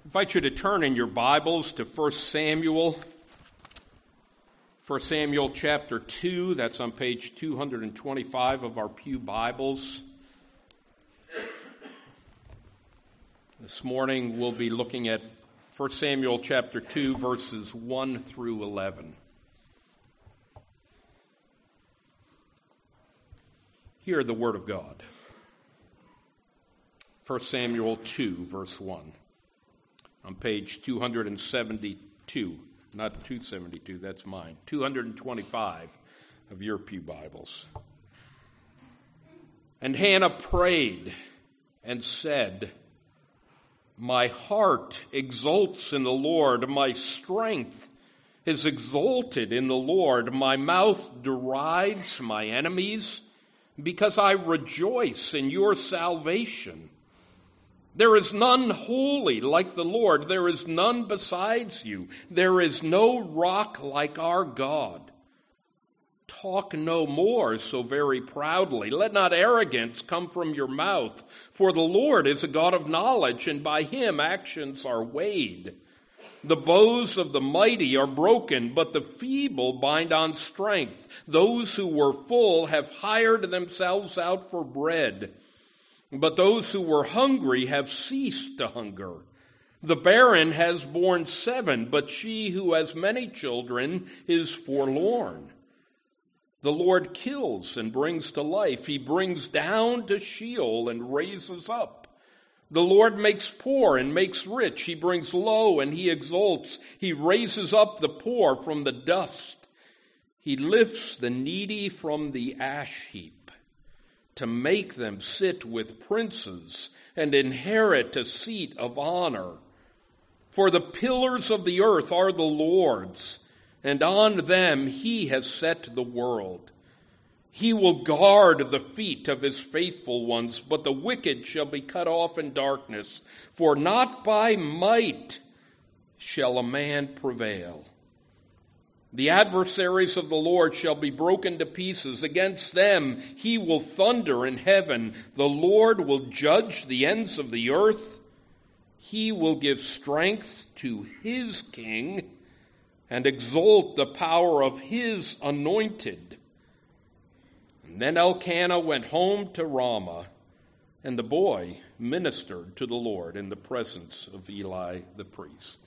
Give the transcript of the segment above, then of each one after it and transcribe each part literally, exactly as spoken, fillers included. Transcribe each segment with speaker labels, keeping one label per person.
Speaker 1: invite you to turn in your Bibles to First Samuel. First Samuel chapter two, that's on page two twenty-five of our Pew Bibles. This morning we'll be looking at First Samuel chapter two, verses one through eleven. Hear the word of God. First Samuel two, verse one. On page two seventy-two, not two seventy-two, that's mine, two twenty-five of your Pew Bibles. And Hannah prayed and said, "My heart exults in the Lord, my strength is exalted in the Lord. My mouth derides my enemies, because I rejoice in your salvation. There is none holy like the Lord. There is none besides you. There is no rock like our God. Talk no more so very proudly. Let not arrogance come from your mouth. For the Lord is a God of knowledge, and by him actions are weighed. The bows of the mighty are broken, but the feeble bind on strength. Those who were full have hired themselves out for bread, but those who were hungry have ceased to hunger. The barren has borne seven, but she who has many children is forlorn. The Lord kills and brings to life. He brings down to Sheol and raises up. The Lord makes poor and makes rich. He brings low and he exalts. He raises up the poor from the dust. He lifts the needy from the ash heap, to make them sit with princes and inherit a seat of honor. For the pillars of the earth are the Lord's, and on them he has set the world. He will guard the feet of his faithful ones, but the wicked shall be cut off in darkness. For not by might shall a man prevail. The adversaries of the Lord shall be broken to pieces. Against them he will thunder in heaven. The Lord will judge the ends of the earth. He will give strength to his king and exalt the power of his anointed. And then Elkanah went home to Ramah, and the boy ministered to the Lord in the presence of Eli the priest.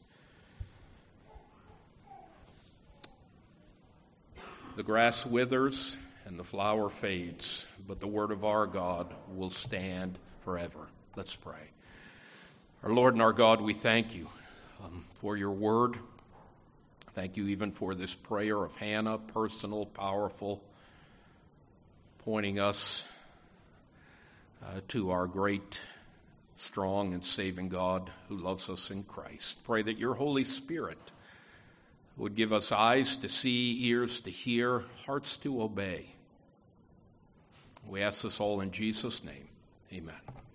Speaker 1: The grass withers and the flower fades, but the word of our God will stand forever. Let's pray. Our Lord and our God, we thank you um, for your word. Thank you even for this prayer of Hannah, personal, powerful, pointing us uh, to our great, strong, and saving God who loves us in Christ. Pray that your Holy Spirit would give us eyes to see, ears to hear, hearts to obey. We ask this all in Jesus' name. Amen.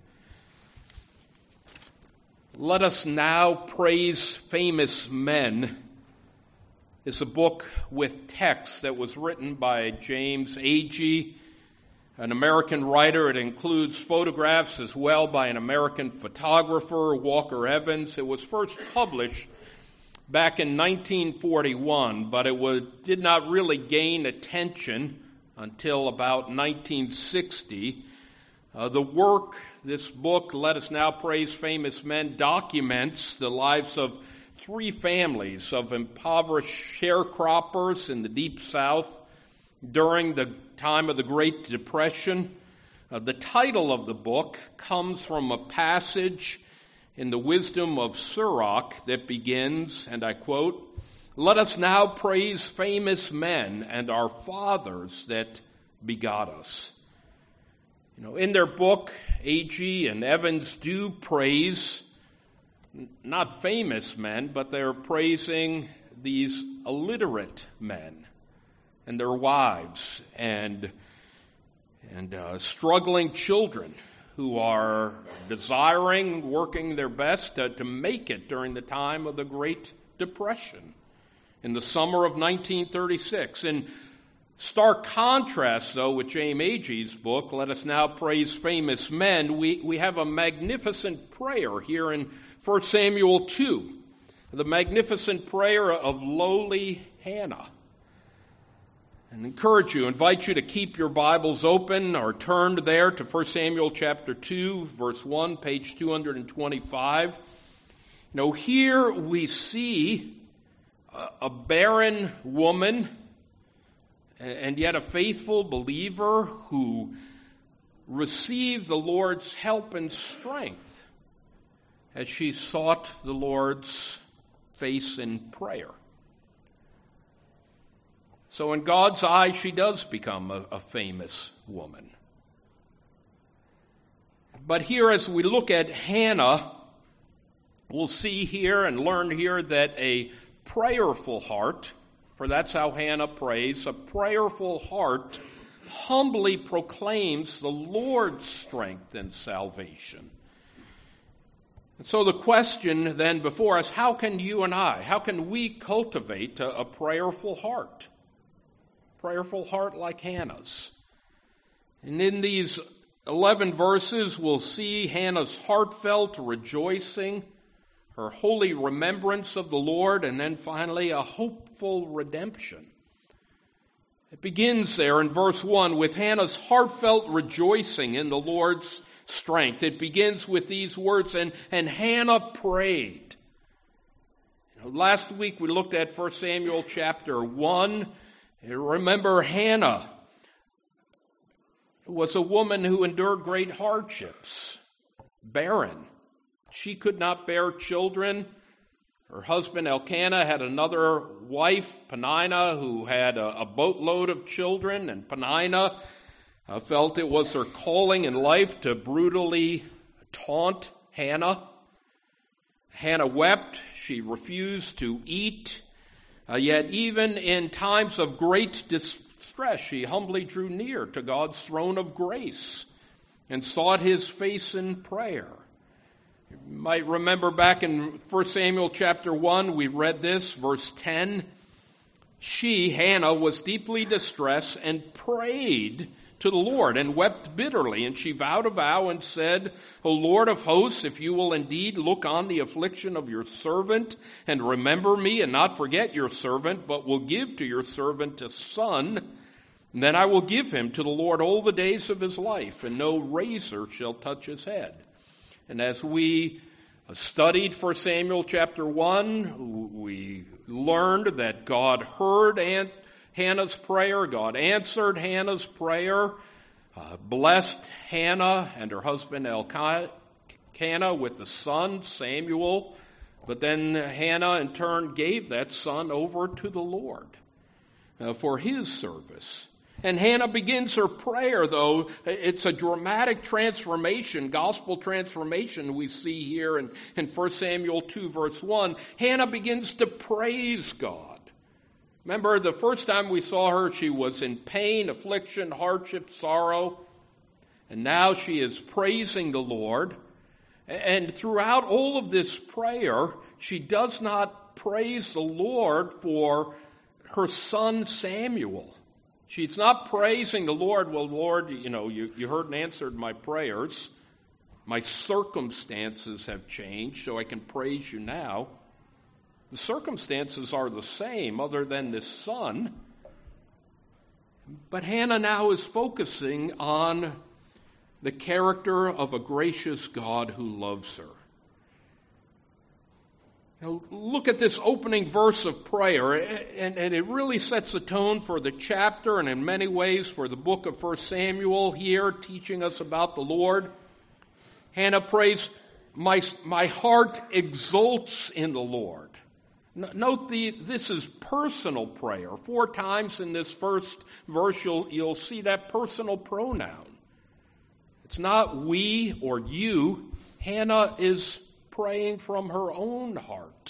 Speaker 1: Let Us Now Praise Famous Men is a book with text that was written by James Agee, an American writer. It includes photographs as well by an American photographer, Walker Evans. It was first published back in nineteen forty-one, but it would, did not really gain attention until about nineteen sixty. Uh, the work, this book, Let Us Now Praise Famous Men, documents the lives of three families of impoverished sharecroppers in the Deep South during the time of the Great Depression. Uh, the title of the book comes from a passage in the Wisdom of Sirach that begins, and I quote, "Let us now praise famous men and our fathers that begot us." You know, in their book, Agee and Evans do praise not famous men, but they're praising these illiterate men and their wives and and uh, struggling children who are desiring, working their best to, to make it during the time of the Great Depression in the summer of nineteen thirty-six. And Stark contrast, though, with James Agee's book, Let Us Now Praise Famous Men, we, we have a magnificent prayer here in First Samuel two, the magnificent prayer of lowly Hannah. And encourage you, invite you to keep your Bibles open or turned there to First Samuel chapter two, verse one, page two hundred twenty-five. You know, here we see a, a barren woman and yet a faithful believer who received the Lord's help and strength as she sought the Lord's face in prayer. So in God's eyes, she does become a, a famous woman. But here, as we look at Hannah, we'll see here and learn here that a prayerful heart, for that's how Hannah prays, a prayerful heart humbly proclaims the Lord's strength and salvation. And so the question then before us, how can you and I, how can we cultivate a, a prayerful heart? Prayerful heart like Hannah's. And in these eleven verses, we'll see Hannah's heartfelt rejoicing, her holy remembrance of the Lord, and then finally a hopeful redemption. It begins there in verse one with Hannah's heartfelt rejoicing in the Lord's strength. It begins with these words, and, and Hannah prayed. You know, last week we looked at First Samuel chapter one. Remember, Hannah was a woman who endured great hardships, barren. She could not bear children. Her husband Elkanah had another wife, Peninnah, who had a, a boatload of children, and Peninnah uh, felt it was her calling in life to brutally taunt Hannah. Hannah wept. She refused to eat. Uh, yet even in times of great distress, she humbly drew near to God's throne of grace and sought his face in prayer. You might remember back in First Samuel chapter one, we read this, verse ten. She, Hannah, was deeply distressed and prayed to the Lord and wept bitterly. And she vowed a vow and said, O Lord of hosts, if you will indeed look on the affliction of your servant and remember me and not forget your servant, but will give to your servant a son, then I will give him to the Lord all the days of his life, and no razor shall touch his head. And as we studied First Samuel chapter one, we learned that God heard Aunt Hannah's prayer. God answered Hannah's prayer, uh, blessed Hannah and her husband Elkanah with the son, Samuel. But then Hannah in turn gave that son over to the Lord uh, for his service. And Hannah begins her prayer, though. It's a dramatic transformation, gospel transformation we see here in, in First Samuel two, verse one. Hannah begins to praise God. Remember, the first time we saw her, she was in pain, affliction, hardship, sorrow. And now she is praising the Lord. And throughout all of this prayer, she does not praise the Lord for her son Samuel. She's not praising the Lord, well, Lord, you know, you, you heard and answered my prayers. My circumstances have changed, so I can praise you now. The circumstances are the same, other than this son. But Hannah now is focusing on the character of a gracious God who loves her. Now, look at this opening verse of prayer, and, and it really sets the tone for the chapter and in many ways for the book of First Samuel here, teaching us about the Lord. Hannah prays, my, my heart exults in the Lord. Note the this is personal prayer. Four times in this first verse you'll, you'll see that personal pronoun. It's not we or you. Hannah is praying from her own heart.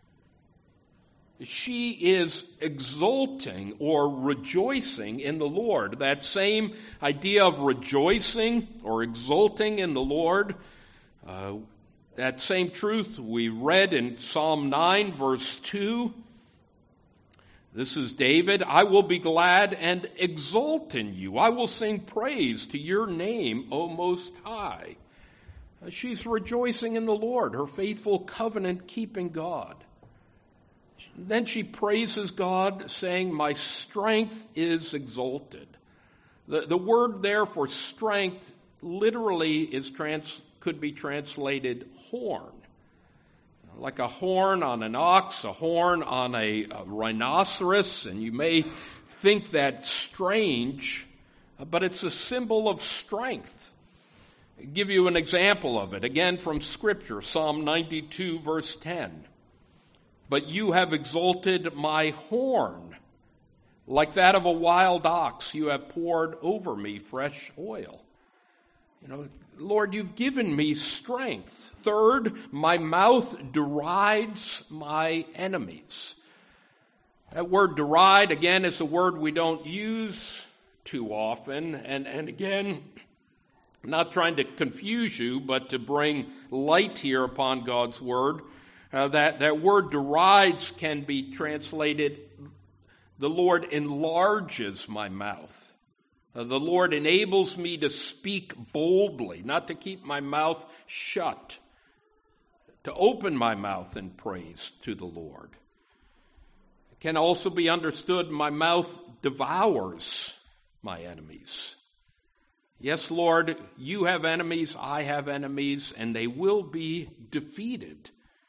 Speaker 1: She is exulting or rejoicing in the Lord. That same idea of rejoicing or exulting in the Lord, uh, that same truth we read in Psalm nine, verse two. This is David. I will be glad and exult in you. I will sing praise to your name, O Most High. She's rejoicing in the Lord, her faithful covenant-keeping God. Then she praises God, saying, my strength is exalted. The, the word there for strength literally is trans, could be translated horn. Like a horn on an ox, a horn on a, a rhinoceros, and you may think that strange, but it's a symbol of strength. I'll give you an example of it, again from Scripture, Psalm ninety-two, verse ten. But you have exalted my horn. Like that of a wild ox, you have poured over me fresh oil. You know, Lord, you've given me strength. Third, my mouth derides my enemies. That word deride, again, is a word we don't use too often. And, and again, I'm not trying to confuse you, but to bring light here upon God's word. Uh, that, that word derides can be translated, the Lord enlarges my mouth. Uh, the Lord enables me to speak boldly, not to keep my mouth shut, to open my mouth in praise to the Lord. It can also be understood, my mouth devours my enemies. Yes, Lord, you have enemies, I have enemies, and they will be defeated.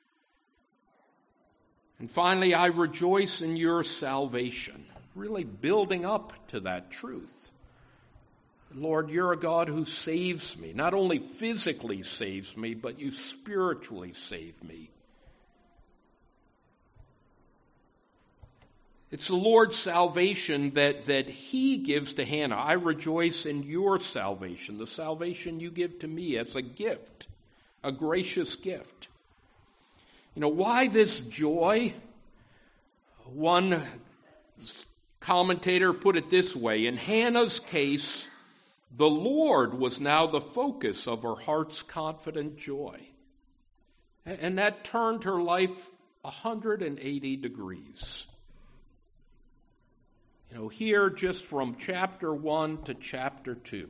Speaker 1: And finally, I rejoice in your salvation, really building up to that truth. Lord, you're a God who saves me, not only physically saves me, but you spiritually save me. It's the Lord's salvation that, that he gives to Hannah. I rejoice in your salvation, the salvation you give to me as a gift, a gracious gift. You know, why this joy? One commentator put it this way, in Hannah's case, the Lord was now the focus of her heart's confident joy. And that turned her life one hundred eighty degrees. You know, here just from chapter one to chapter two.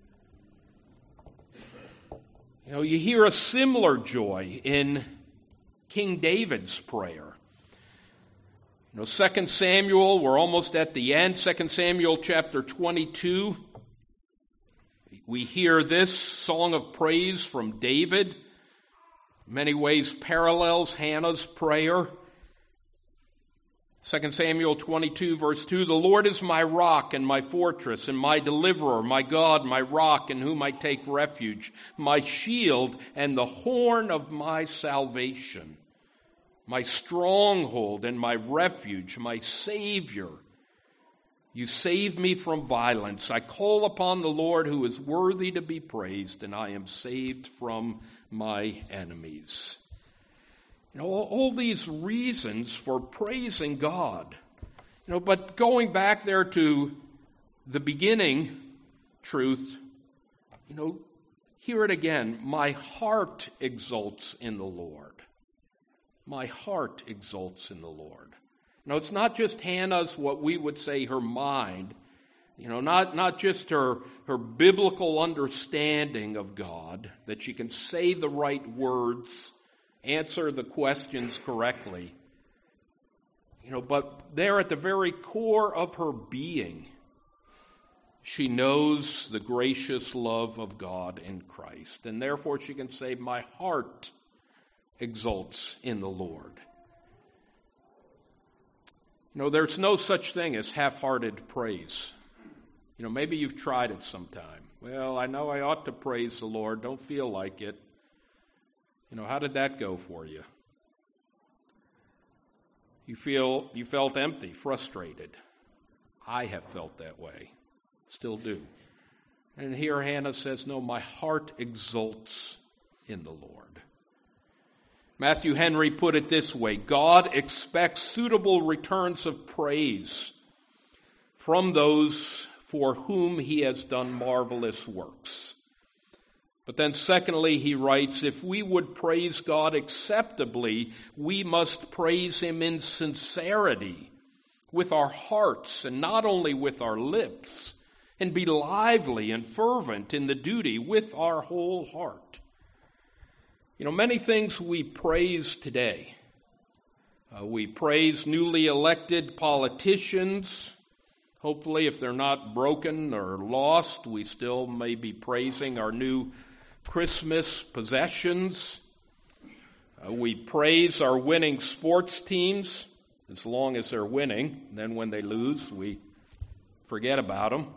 Speaker 1: You know, you hear a similar joy in King David's prayer. You know, Second Samuel, we're almost at the end. Second Samuel chapter twenty-two. We hear this song of praise from David. In many ways parallels Hannah's prayer. Second Samuel twenty-two, verse two, the Lord is my rock and my fortress and my deliverer, my God, my rock in whom I take refuge, my shield and the horn of my salvation, my stronghold and my refuge, my Savior. You save me from violence. I call upon the Lord who is worthy to be praised, and I am saved from my enemies. You know, all, all these reasons for praising God. You know, but going back there to the beginning truth, you know, hear it again. My heart exults in the Lord. My heart exults in the Lord. Now, it's not just Hannah's, what we would say, her mind, you know, not, not just her, her biblical understanding of God, that she can say the right words, answer the questions correctly, you know, but there at the very core of her being, she knows the gracious love of God in Christ, and therefore she can say, my heart exults in the Lord. You know, there's no such thing as half-hearted praise. You know, maybe you've tried it sometime. Well, I know I ought to praise the Lord, don't feel like it. You know, how did that go for you? You feel you felt empty, frustrated. I have felt that way, still do. And here Hannah says, no, my heart exults in the Lord. Matthew Henry put it this way, God expects suitable returns of praise from those for whom he has done marvelous works. But then secondly, he writes, if we would praise God acceptably, we must praise him in sincerity, with our hearts and not only with our lips, and be lively and fervent in the duty with our whole heart. You know, many things we praise today. Uh, we praise newly elected politicians. Hopefully, if they're not broken or lost, we still may be praising our new Christmas possessions. Uh, we praise our winning sports teams as long as they're winning. Then when they lose, we forget about them.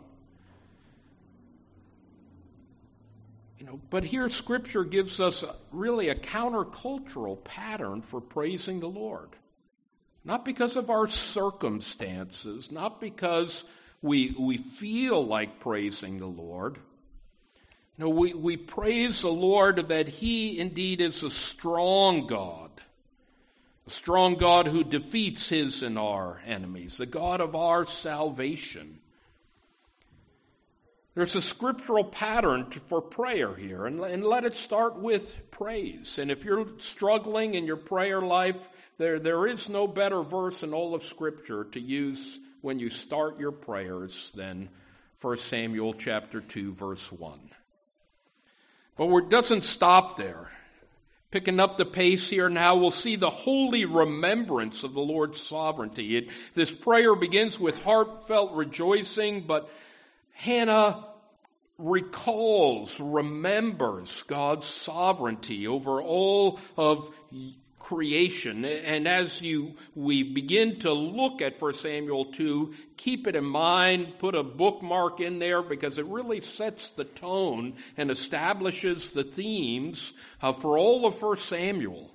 Speaker 1: You know, but here Scripture gives us really a countercultural pattern for praising the Lord. Not because of our circumstances, not because we we feel like praising the Lord. No, we, we praise the Lord that He indeed is a strong God, a strong God who defeats His and our enemies, the God of our salvation. There's a scriptural pattern for prayer here, and, and let it start with praise. And if you're struggling in your prayer life, there, there is no better verse in all of Scripture to use when you start your prayers than First Samuel chapter two, verse one. But it doesn't stop there. Picking up the pace here now, we'll see the holy remembrance of the Lord's sovereignty. It, this prayer begins with heartfelt rejoicing, but Hannah recalls, remembers God's sovereignty over all of creation. And as you we begin to look at First Samuel two, keep it in mind, put a bookmark in there, because it really sets the tone and establishes the themes uh, for all of First Samuel.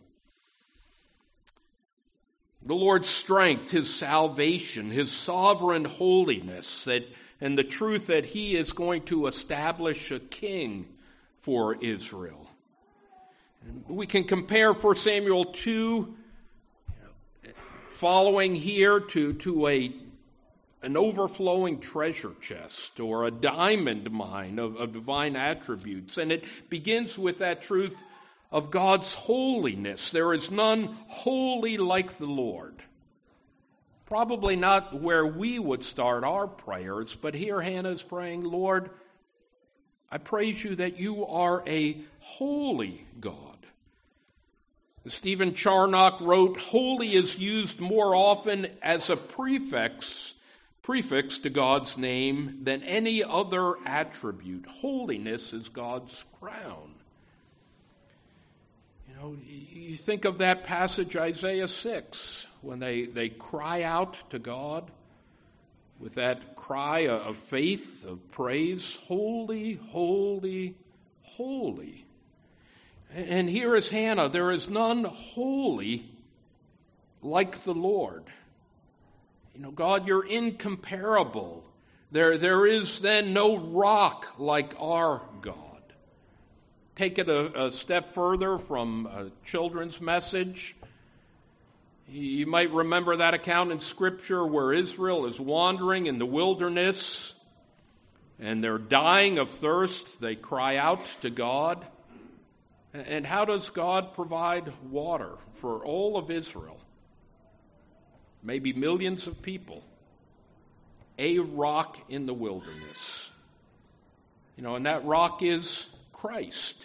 Speaker 1: The Lord's strength, His salvation, His sovereign holiness, that and the truth that He is going to establish a king for Israel. We can compare First Samuel two, following here, to, to a, an overflowing treasure chest or a diamond mine of, of divine attributes. And it begins with that truth of God's holiness. There is none holy like the Lord. Probably not where we would start our prayers, but here Hannah is praying, Lord, I praise you that you are a holy God. Stephen Charnock wrote, holy is used more often as a prefix, prefix to God's name than any other attribute. Holiness is God's crown. You know, you think of that passage, Isaiah six, when they, they cry out to God with that cry of faith, of praise, holy, holy, holy. And here is Hannah, there is none holy like the Lord. You know, God, you're incomparable. There, there is then no rock like our God. Take it a, a step further from a children's message. You might remember that account in Scripture where Israel is wandering in the wilderness and they're dying of thirst. They cry out to God. And how does God provide water for all of Israel? Maybe millions of people. A rock in the wilderness. You know, and that rock is Christ.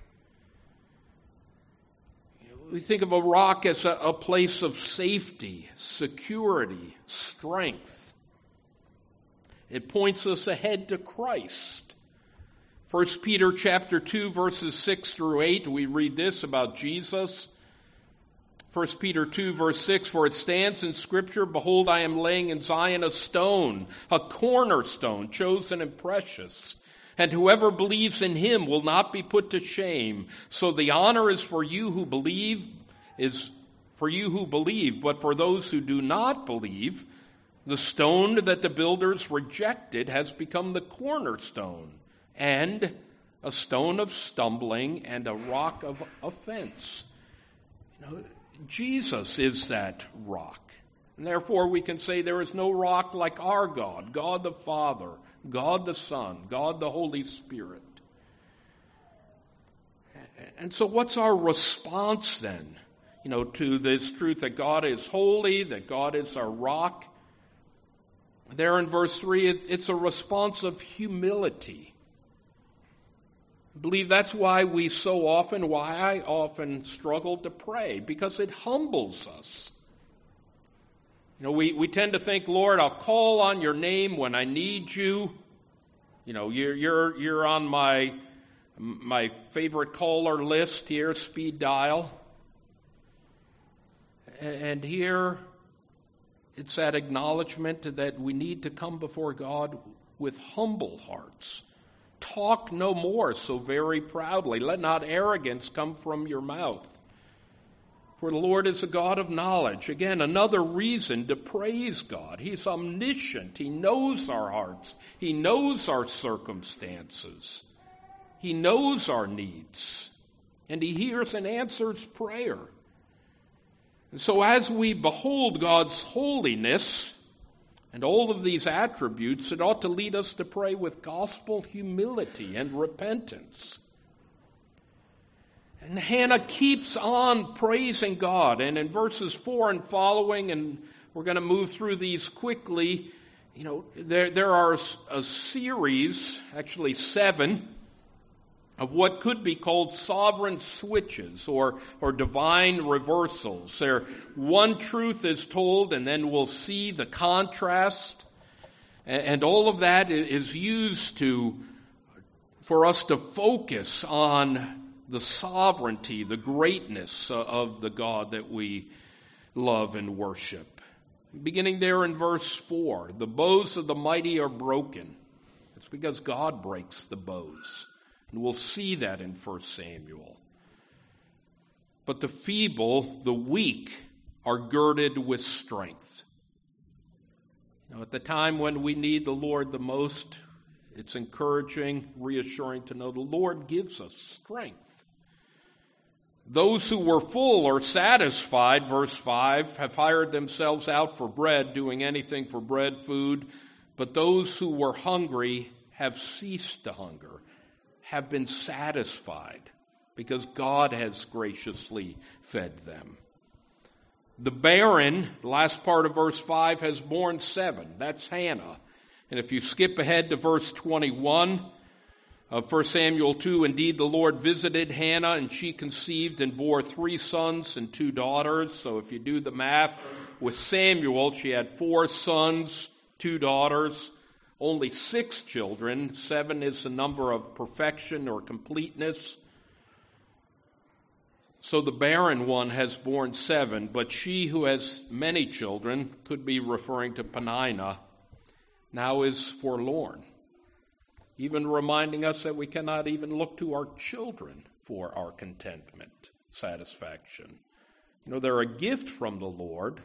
Speaker 1: We think of a rock as a, a place of safety, security, strength. It points us ahead to Christ. First Peter chapter two, verses six through eight, we read this about Jesus. First Peter two, verse six, for it stands in Scripture, behold, I am laying in Zion a stone, a cornerstone, chosen and precious. And whoever believes in him will not be put to shame. So the honor is for you who believe, is for you who believe, but for those who do not believe, the stone that the builders rejected has become the cornerstone, and a stone of stumbling and a rock of offense. You know, Jesus is that rock. And therefore we can say there is no rock like our God, God the Father, God the Son, God the Holy Spirit. And so what's our response then, you know, to this truth that God is holy, that God is our rock? there in verse three, it, it's a response of humility. I believe that's why we so often, why I often struggle to pray, because it humbles us. You know, we, we tend to think, Lord, I'll call on your name when I need you. You know, you're you're you're on my my favorite caller list here, speed dial. And here it's that acknowledgement that we need to come before God with humble hearts. Talk no more so very proudly. Let not arrogance come from your mouth. For the Lord is a God of knowledge. Again, another reason to praise God. He's omniscient. He knows our hearts. He knows our circumstances. He knows our needs. And he hears and answers prayer. And so as we behold God's holiness and all of these attributes, it ought to lead us to pray with gospel humility and repentance. And Hannah keeps on praising God. And in verses four and following, and we're going to move through these quickly, you know, there, there are a series, actually seven, of what could be called sovereign switches or, or divine reversals. There, one truth is told, and then we'll see the contrast. And, and all of that is used to, for us to focus on the sovereignty, the greatness of the God that we love and worship. Beginning there in verse four, the bows of the mighty are broken. It's because God breaks the bows. And we'll see that in First Samuel. But the feeble, the weak, are girded with strength. Now, at the time when we need the Lord the most, it's encouraging, reassuring to know the Lord gives us strength. Those who were full or satisfied, verse five, have hired themselves out for bread, doing anything for bread, food. But those who were hungry have ceased to hunger, have been satisfied, because God has graciously fed them. The barren, the last part of verse five, has borne seven. That's Hannah. And if you skip ahead to verse twenty-one of First Samuel two, indeed the Lord visited Hannah, and she conceived and bore three sons and two daughters. So if you do the math, with Samuel, she had four sons, two daughters, only six children. Seven is the number of perfection or completeness. So the barren one has borne seven, but she who has many children, could be referring to Peninnah, now is forlorn, even reminding us that we cannot even look to our children for our contentment, satisfaction. You know, they're a gift from the Lord,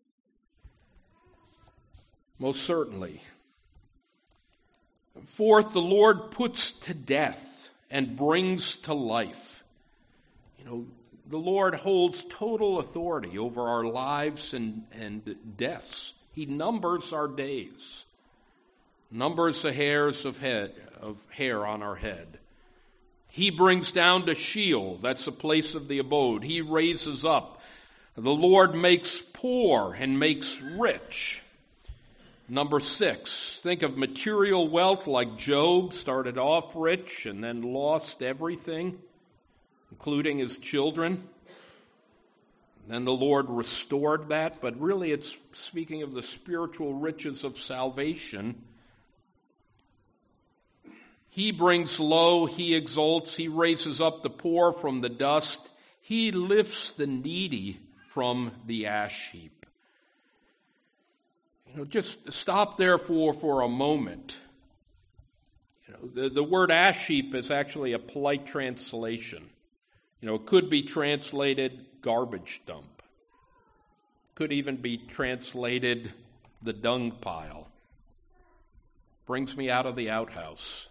Speaker 1: most certainly. Fourth, the Lord puts to death and brings to life. You know, the Lord holds total authority over our lives and, and deaths. He numbers our days, numbers the hairs of head of hair on our head. He brings down to Sheol, that's the place of the abode. He raises up. The Lord makes poor and makes rich. Number six, think of material wealth like Job, started off rich and then lost everything, including his children. Then the Lord restored that, but really it's speaking of the spiritual riches of salvation. He brings low, he exalts, he raises up the poor from the dust. He lifts the needy from the ash heap. You know, just stop there for, for a moment. You know, the, the word ash heap is actually a polite translation. You know, it could be translated garbage dump. Could even be translated the dung pile. Brings me out of the outhouse.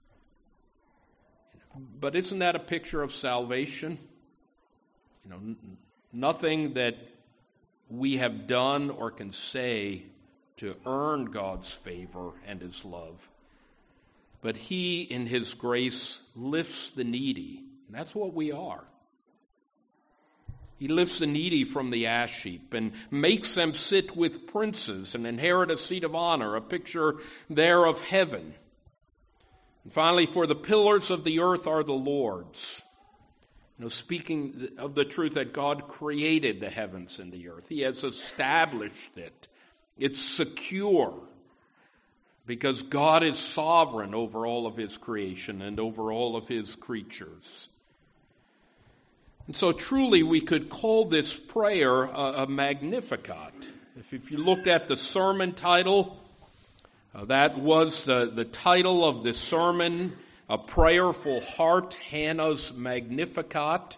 Speaker 1: But isn't that a picture of salvation? You know, n- nothing that we have done or can say to earn God's favor and his love. But he, in his grace, lifts the needy. And that's what we are. He lifts the needy from the ash heap and makes them sit with princes and inherit a seat of honor, a picture there of heaven. And finally, for the pillars of the earth are the Lord's. You know, speaking of the truth that God created the heavens and the earth. He has established it. It's secure because God is sovereign over all of his creation and over all of his creatures. And so truly we could call this prayer a, a Magnificat. If, if you looked at the sermon title, uh, that was the, the title of the sermon, A Prayerful Heart, Hannah's Magnificat.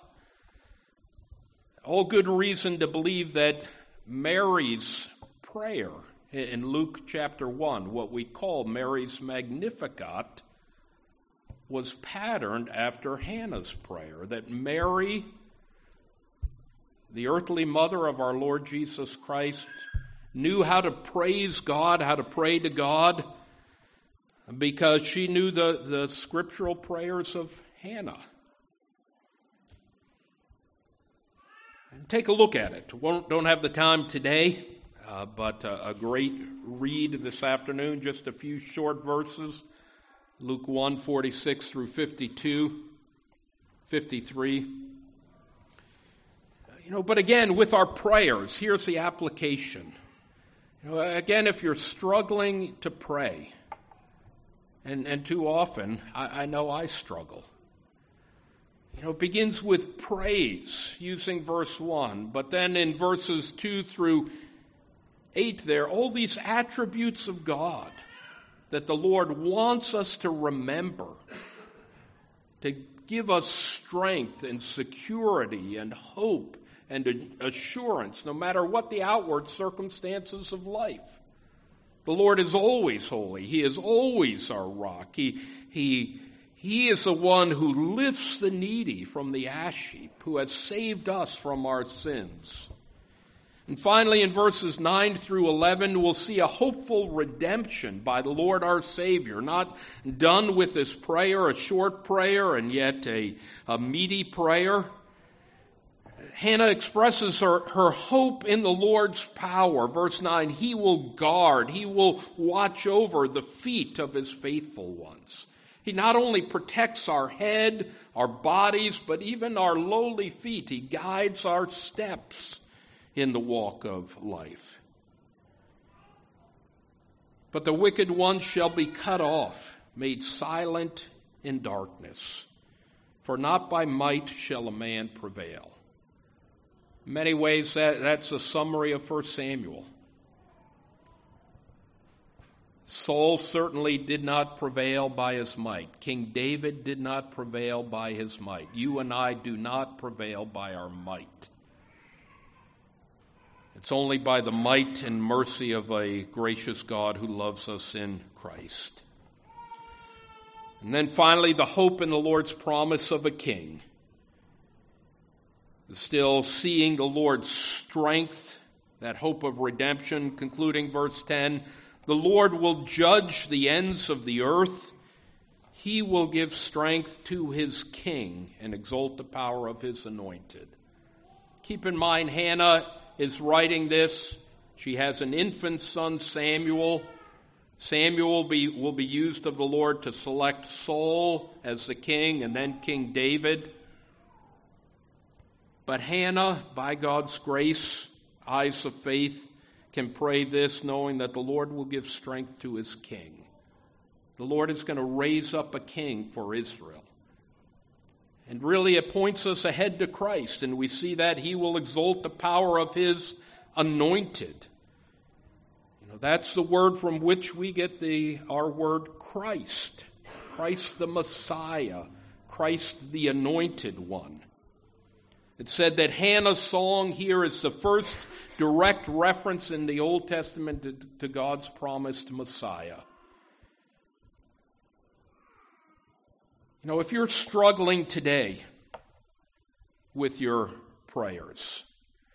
Speaker 1: All good reason to believe that Mary's prayer in Luke chapter one, what we call Mary's Magnificat, was patterned after Hannah's prayer, that Mary, the earthly mother of our Lord Jesus Christ, knew how to praise God, how to pray to God, because she knew the, the scriptural prayers of Hannah. And take a look at it. We don't have the time today, uh, but uh, a great read this afternoon, just a few short verses. Luke one, forty-six through fifty-two, fifty-three. You know, but again, with our prayers, here's the application. You know, again, if you're struggling to pray, and, and too often, I, I know I struggle. You know, it begins with praise, using verse one, but then in verses two through eight there, all these attributes of God that the Lord wants us to remember, to give us strength and security and hope and assurance, no matter what the outward circumstances of life. The Lord is always holy. He is always our rock. He, he, he is the one who lifts the needy from the ash heap, who has saved us from our sins. And finally, in verses nine through eleven, we'll see a hopeful redemption by the Lord our Savior, not done with this prayer, a short prayer, and yet a, a meaty prayer. Hannah expresses her, her hope in the Lord's power. Verse nine, he will guard, he will watch over the feet of his faithful ones. He not only protects our head, our bodies, but even our lowly feet. He guides our steps in the walk of life. But the wicked one shall be cut off, made silent in darkness. For not by might shall a man prevail. In many ways, that, that's a summary of First Samuel. Saul certainly did not prevail by his might. King David did not prevail by his might. You and I do not prevail by our might. It's only by the might and mercy of a gracious God who loves us in Christ. And then finally, the hope in the Lord's promise of a king. Still seeing the Lord's strength, that hope of redemption, concluding verse ten, the Lord will judge the ends of the earth. He will give strength to his king and exalt the power of his anointed. Keep in mind, Hannah is writing this. She has an infant son, Samuel. Samuel will be, will be used of the Lord to select Saul as the king and then King David. But Hannah, by God's grace, eyes of faith, can pray this knowing that the Lord will give strength to his king. The Lord is going to raise up a king for Israel. And really it points us ahead to Christ, and we see that he will exalt the power of his anointed. You know, that's the word from which we get the our word Christ. Christ the Messiah, Christ the Anointed One. It said that Hannah's song here is the first direct reference in the Old Testament to, to God's promised Messiah. You know, if you're struggling today with your prayers,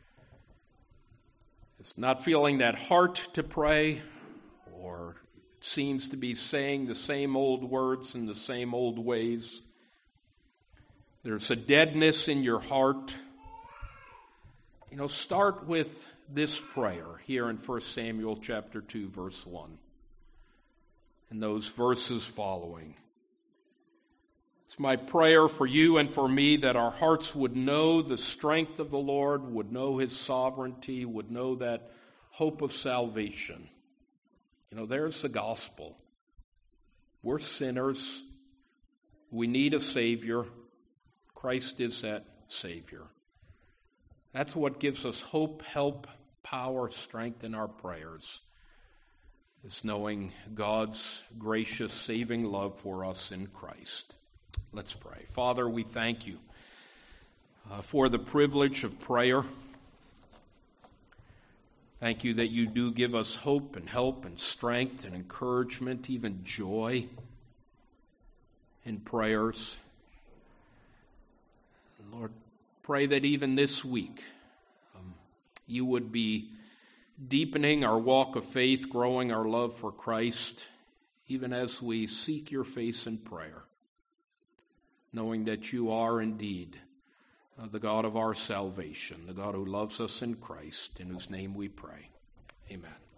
Speaker 1: it's not feeling that heart to pray, or it seems to be saying the same old words in the same old ways, there's a deadness in your heart, You know, start with this prayer here in First Samuel chapter two, verse one, and those verses following. It's my prayer for you and for me that our hearts would know the strength of the Lord, would know his sovereignty, would know that hope of salvation. You know, there's the gospel. We're sinners. We need a Savior. Christ is that Savior. That's what gives us hope, help, power, strength in our prayers, is knowing God's gracious, saving love for us in Christ. Let's pray. Father, we thank you uh, for the privilege of prayer. Thank you that you do give us hope and help and strength and encouragement, even joy in prayers. Lord, pray that even this week um, you would be deepening our walk of faith, growing our love for Christ, even as we seek your face in prayer, knowing that you are indeed uh, the God of our salvation, the God who loves us in Christ, in whose name we pray. Amen.